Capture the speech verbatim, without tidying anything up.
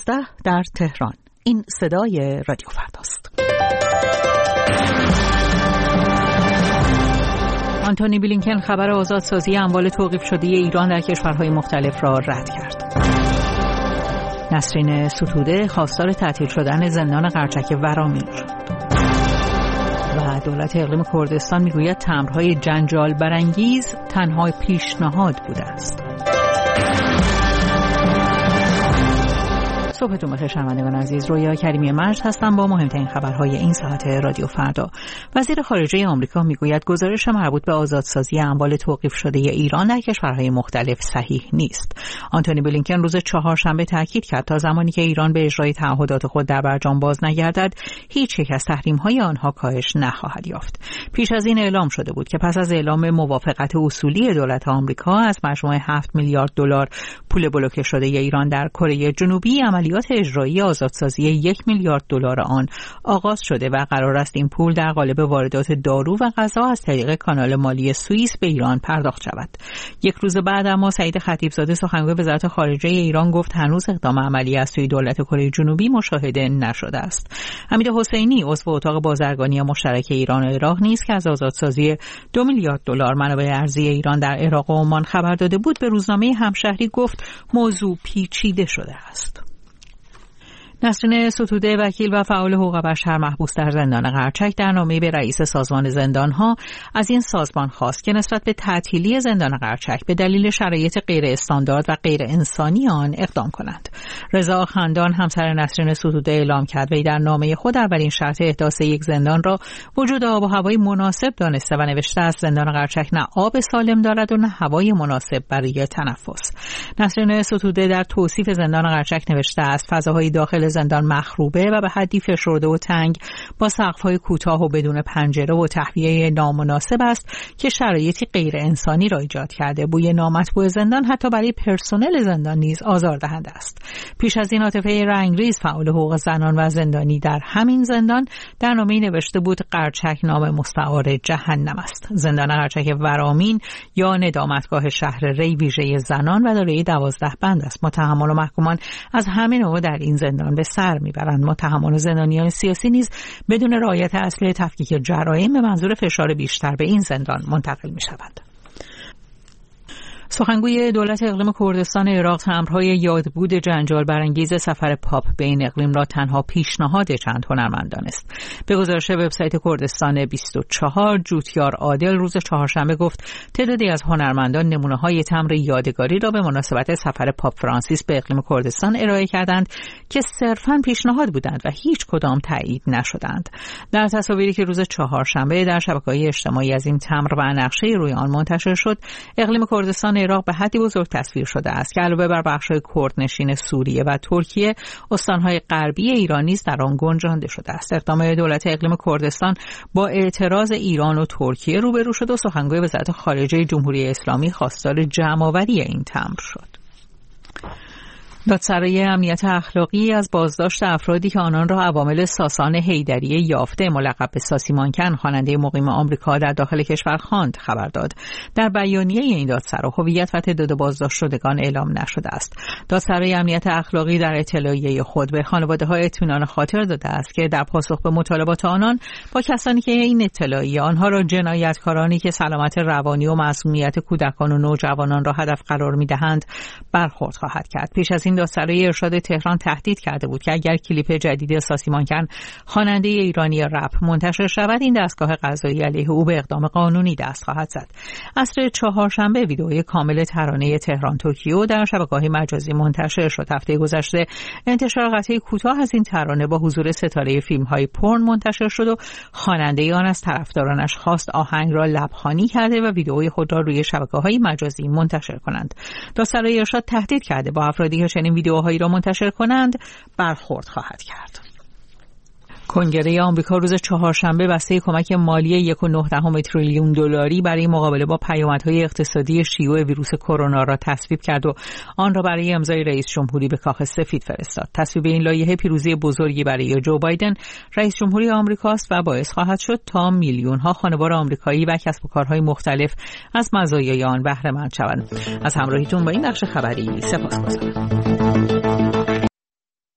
دوازده در تهران. این صدای رادیو فرداست. آنتونی بلینکن خبر آزادسازی اموال توقیف شده ایران در کشورهای مختلف را رد کرد. نسرین ستوده خواستار تعطیل شدن زندان قرچک ورامین شد. و دولت اقلیم کردستان میگوید تمبرهای جنجال برانگیز تنها پیشنهاد بوده است. صبحتون بخیر شنوندگان عزیز، رویا کریمی مجد هستم با مهمترین خبرهای این ساعت رادیو فردا. وزیر خارجه آمریکا میگوید گزارش مربوط به آزادسازی اموال توقیف شده ایران در کشورهای مختلف صحیح نیست. آنتونی بلینکن روز چهارشنبه تاکید کرد تا زمانی که ایران به اجرای تعهدات خود در برجام باز نگردد، هیچ یک از تحریم‌های آنها کاهش نخواهد یافت. پیش از این اعلام شده بود که پس از اعلام موافقت اصولی دولت آمریکا از مجموع هفت میلیارد دلار پول بلوکه شده ایران در کره جنوبی، عملیات اجرایی آزادسازی یک میلیارد دلار آن آغاز شده و قرار است این پول در قالب واردات دارو و غذا از طریق کانال مالی سوئیس به ایران پرداخت شود. یک روز بعد اما سعید خطیبزاده سخنگوی وزارت خارجه ایران گفت هنوز اقدام عملی از سوی دولت کره جنوبی مشاهده نشده است. حمید حسینی عضو اتاق بازرگانی مشترک ایران و عراق نیز که از آزادسازی دو میلیارد دلار منابع ارزی ایران در عراق و عمان خبر داده بود، به روزنامه همشهری گفت موضوع پیچیده شده است. نسرین ستوده وکیل و فعال حقوق بشر محبوس در زندان قرچک در نامه‌ای به رئیس سازمان زندان‌ها از این سازمان خواست که نسبت به تعطیلی زندان قرچک به دلیل شرایط غیر استاندارد و غیر انسانی آن اقدام کنند. رضا خندان همسر نسرین ستوده اعلام کرد وی در نامه خود اولین شرط احداث یک زندان را وجود آب و هوای مناسب دانسته و نوشته است زندان قرچک نه آب سالم دارد و نه هوای مناسب برای تنفس. نسرین ستوده در توصیف زندان قرچک نوشته است فضاهای داخل زندان مخروبه و به حدی فشرده و تنگ با سقف‌های کوتاه و بدون پنجره و تهویه نامناسب است که شرایطی غیر انسانی را ایجاد کرده. بوی نامطبوع زندان حتی برای پرسنل زندان نیز آزاردهنده است. پیش از این عاطفه رنگریز فعال حقوق زنان و زندانی در همین زندان در نامه‌ای نوشته بود قرچک نام مستعار جهنم است. زندان قرچک ورامین یا ندامتگاه شهر ری ویژه زنان و دارای دوازده بند است. متهمان و محکومان از همه نوع در این زندان به سر میبرند. متهمان و زندانیان سیاسی نیز بدون رعایت اصل تفکیک جرایم به منظور فشار بیشتر به این زندان منتقل میشوند. سخنگوی دولت اقلیم کردستان عراق تمبرهای یادبود جنجال برانگیز سفر پاپ به این اقلیم را تنها پیشنهاد چند هنرمندان است. به گزارش وبسایت کردستان بیست و چهار، جوتیار عادل روز چهارشنبه گفت تعدادی از هنرمندان نمونه‌های تمبر یادگاری را به مناسبت سفر پاپ فرانسیس به اقلیم کردستان ارائه کردند که صرفاً پیشنهاد بودند و هیچ کدام تایید نشدند. در تصاویری که روز چهارشنبه در شبکه‌های اجتماعی از این تمبر و نقشه روی آن منتشر شد، اقلیم کردستان عراق به حدی بزرگ تصویر شده است که علاوه بر بخش‌های کردنشین سوریه و ترکیه، استان‌های غربی ایران نیز در آن گنجانده شده است. اقدام دولت اقلیم کردستان با اعتراض ایران و ترکیه روبرو شد و سخنگوی وزارت خارجه جمهوری اسلامی خواستار جمع‌آوری این تمبر شد. دادسرای امنیت اخلاقی از بازداشت افرادی که آنان را عوامل ساسان حیدریه یافته ملقب به ساسی مانکن خواننده مقیم آمریکا در داخل کشور خواند خبر داد. در بیانیه این دادسرا هویت و تعداد بازداشت شدگان اعلام نشده است. دادسرای امنیت اخلاقی در اطلاعیه خود به خانواده‌ها اطمینان خاطر داده است که در پاسخ به مطالبات آنان با کسانی که این اطلاعیه آنها را جنایتکارانی که سلامت روانی و معصومیت کودکان و نوجوانان را هدف قرار می‌دهند برخورد خواهد کرد. پیش از این دادسرای ارشاد تهران تهدید کرده بود که اگر کلیپ جدید ساسی مانکن خواننده ایرانی رپ منتشر شود، این دستگاه قضایی علیه او به اقدام قانونی دست خواهد زد. عصر چهارشنبه ویدئوی کامل ترانه تهران توکیو در شبکه‌های مجازی منتشر شد. هفته گذشته انتشار قطعه کوتاه از این ترانه با حضور ستاره فیلم‌های پورن منتشر شد و خواننده آن از طرفدارانش خواست آهنگ را لبخوانی کرده و ویدئوی خود را روی شبکه‌های مجازی منتشر کنند. دادسرای ارشاد تهدید کرده با افرادی که چنین ویدیوهایی را منتشر کنند برخورد خواهد کرد. کنگره آمریکا روز چهارشنبه بسته کمک مالی یک و نه دهم تریلیون دلاری برای مقابله با پیامدهای اقتصادی شیوع ویروس کرونا را تصویب کرد و آن را برای امضای رئیس جمهوری به کاخ سفید فرستاد. تصویب این لایحه پیروزی بزرگی برای جو بایدن رئیس جمهوری آمریکاست و باعث خواهد شد تا میلیون‌ها خانوار آمریکایی و کسب و کارهای مختلف از مزایای آن بهره مند شوند. از همراهیتون با این بخش خبری سپاسگزارم.